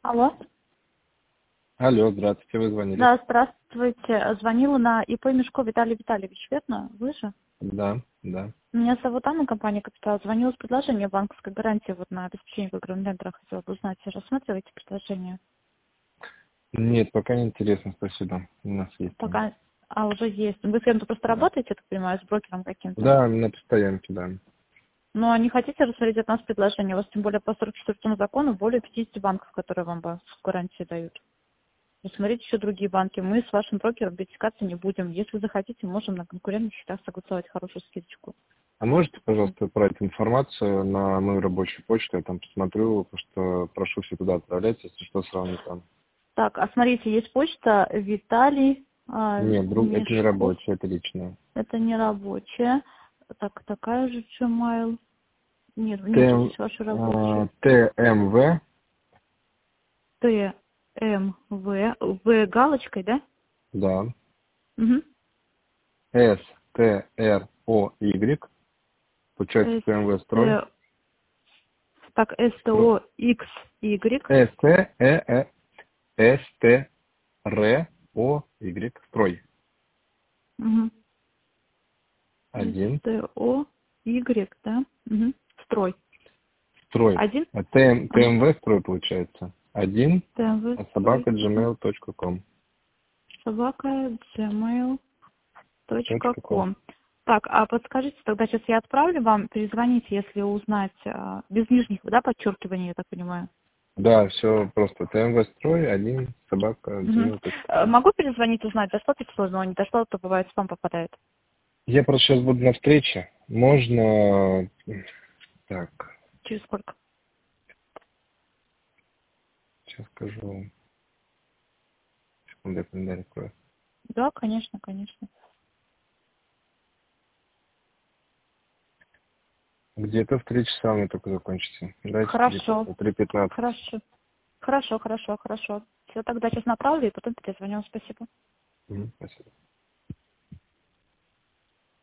Алло. Алло, здравствуйте, вы звонили? Да, здравствуйте. Звонила на ИП Мешко Виталий Витальевич, верно? Вы же? Да, да. Меня зовут Анна, компания «Капитал». Звонила с предложением банковской гарантии вот на обеспечение в игровых центрах. Хотела бы узнать, рассматриваете предложение? Нет, пока не интересно, спасибо. У нас есть там. Пока... А, уже есть. Вы с кем-то просто Да. работаете, я так понимаю, с брокером каким-то? Да, на постоянке, да. Ну, а не хотите рассмотреть от нас предложение? У вас тем более по 44 закону более 50 банков, которые вам банковскую гарантию дают. Посмотрите еще другие банки. Мы с вашим брокером пересекаться не будем. Если захотите, можем на конкурентных счетах согласовать хорошую скидочку. А можете, пожалуйста, отправить информацию на мою рабочую почту, я там посмотрю, потому что прошу все туда отправлять, если что, сравнить там. Так, а смотрите, есть почта Виталий Нет, это не Мешков. рабочее, это личное. Это не рабочая. Так, такая же Gmail. Нет, нету ТМ, здесь вашей рабочей. ТМВ, ТМВ. В галочкой, да? да. Угу. СТРОY, получается ТМВ строй. СТ... Так, STOXY. СТРОY, строй. Угу. Один. STOY, да? Угу. Строй. Строй. Один? А Ага. ТМВ строй получается. Один. ТМВ А строй. собака Угу. gmail.com. Собака gmail.com. .com. Так, а подскажите, тогда сейчас я отправлю вам, перезвоните, если узнать, без нижних, да, подчеркиваний, я так понимаю. Да, все просто. ТМВ строй, один, собака Угу. gmail.com. Могу перезвонить, узнать, дошло письмо, но не дошло, то бывает спам попадает. Я просто сейчас буду на встрече. Можно... Так, Через сколько? сейчас скажу. Секунду, я календарь открою. Да, конечно, конечно. Где-то в 3 часа у меня только закончится. Дайте Хорошо, 3:15. хорошо. Хорошо. Все, тогда сейчас направлю и потом перезвоню. Спасибо. Спасибо.